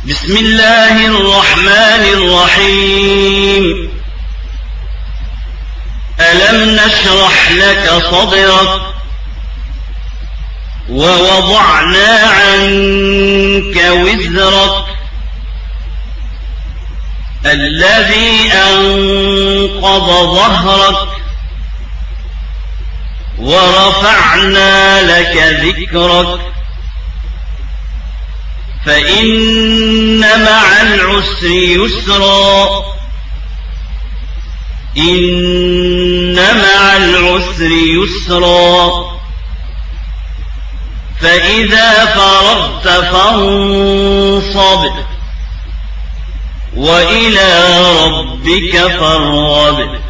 بسم الله الرحمن الرحيم. ألم نشرح لك صدرك ووضعنا عنك وزرك الذي أنقض ظهرك ورفعنا لك ذكرك فإن مع العسر يسرا إن مع العسر يسرا فإذا فرغت فانصب وإلى ربك فارغب.